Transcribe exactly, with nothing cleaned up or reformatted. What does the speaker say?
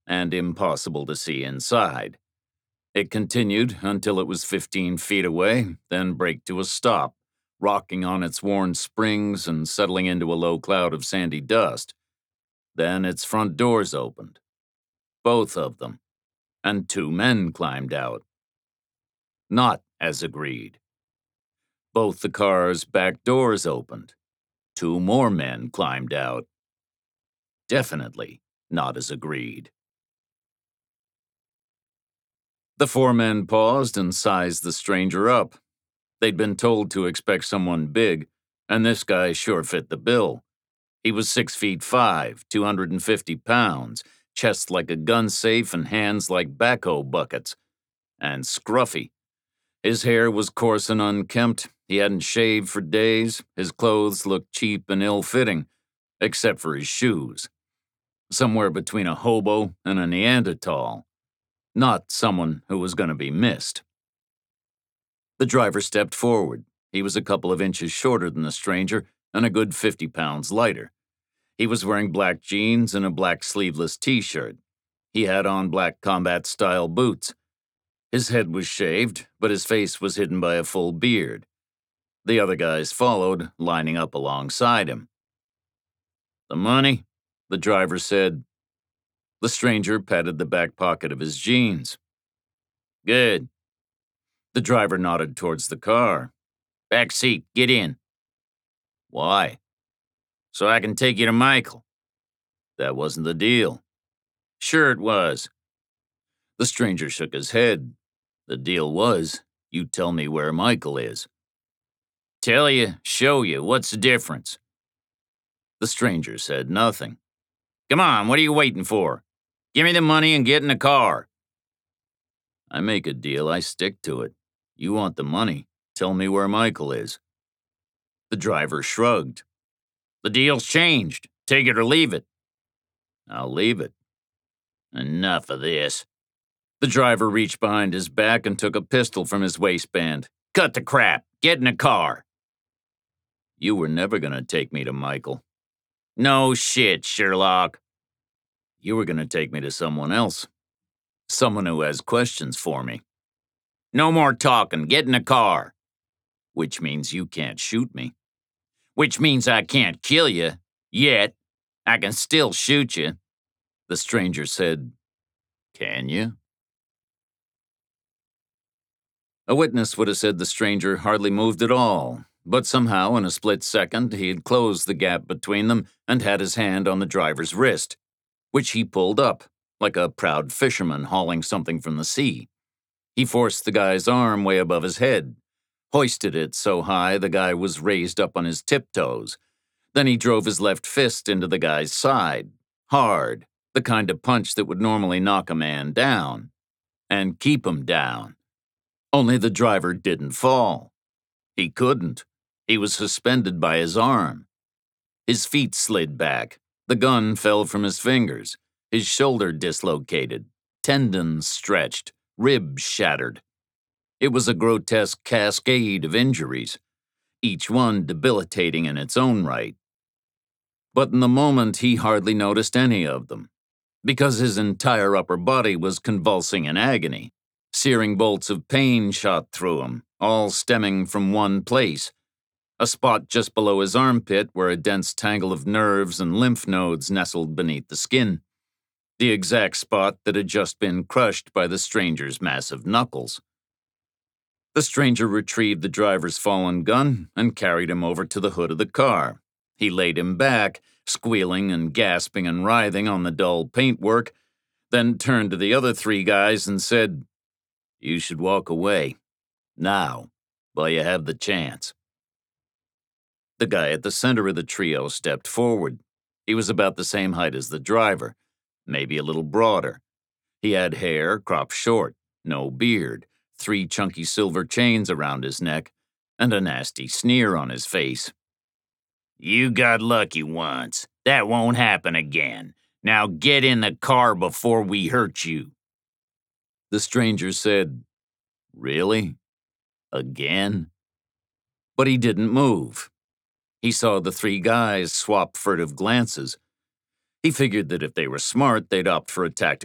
and impossible to see inside. It continued until it was fifteen feet away, then braked to a stop, rocking on its worn springs and settling into a low cloud of sandy dust. Then its front doors opened. Both of them. And two men climbed out. Not as agreed. Both the car's back doors opened. Two more men climbed out. Definitely not as agreed. The four men paused and sized the stranger up. They'd been told to expect someone big, and this guy sure fit the bill. He was six feet five, two hundred fifty pounds, chest like a gun safe and hands like backhoe buckets. And scruffy. His hair was coarse and unkempt. He hadn't shaved for days. His clothes looked cheap and ill-fitting, except for his shoes. Somewhere between a hobo and a Neanderthal. Not someone who was going to be missed. The driver stepped forward. He was a couple of inches shorter than the stranger and a good fifty pounds lighter. He was wearing black jeans and a black sleeveless t-shirt. He had on black combat-style boots. His head was shaved, but his face was hidden by a full beard. The other guys followed, lining up alongside him. "The money?" the driver said. The stranger patted the back pocket of his jeans. "Good." The driver nodded towards the car. "Back seat, get in." "Why?" "So I can take you to Michael." "That wasn't the deal." "Sure it was." The stranger shook his head. "The deal was, you tell me where Michael is." "Tell you, show you, what's the difference?" The stranger said nothing. "Come on, what are you waiting for? Give me the money and get in the car." "I make a deal, I stick to it. You want the money, tell me where Michael is." The driver shrugged. "The deal's changed. Take it or leave it." "I'll leave it." "Enough of this." The driver reached behind his back and took a pistol from his waistband. "Cut the crap. Get in the car." "You were never going to take me to Michael." "No shit, Sherlock." "You were going to take me to someone else. Someone who has questions for me." "No more talking. Get in the car." "Which means you can't shoot me." "Which means I can't kill you. Yet. I can still shoot you." The stranger said, "Can you?" A witness would have said the stranger hardly moved at all, but somehow in a split second he had closed the gap between them and had his hand on the driver's wrist, which he pulled up, like a proud fisherman hauling something from the sea. He forced the guy's arm way above his head, hoisted it so high the guy was raised up on his tiptoes. Then he drove his left fist into the guy's side, hard, the kind of punch that would normally knock a man down, and keep him down. Only the driver didn't fall. He couldn't. He was suspended by his arm. His feet slid back. The gun fell from his fingers. His shoulder dislocated. Tendons stretched. Ribs shattered. It was a grotesque cascade of injuries, each one debilitating in its own right. But in the moment he hardly noticed any of them, because his entire upper body was convulsing in agony. Searing bolts of pain shot through him, all stemming from one place, a spot just below his armpit where a dense tangle of nerves and lymph nodes nestled beneath the skin, the exact spot that had just been crushed by the stranger's massive knuckles. The stranger retrieved the driver's fallen gun and carried him over to the hood of the car. He laid him back, squealing and gasping and writhing on the dull paintwork, then turned to the other three guys and said, "You should walk away. Now, while you have the chance." The guy at the center of the trio stepped forward. He was about the same height as the driver, maybe a little broader. He had hair cropped short, no beard, three chunky silver chains around his neck, and a nasty sneer on his face. "You got lucky once. That won't happen again. Now get in the car before we hurt you." The stranger said, "Really? Again?" But he didn't move. He saw the three guys swap furtive glances. He figured that if they were smart, they'd opt for a tactical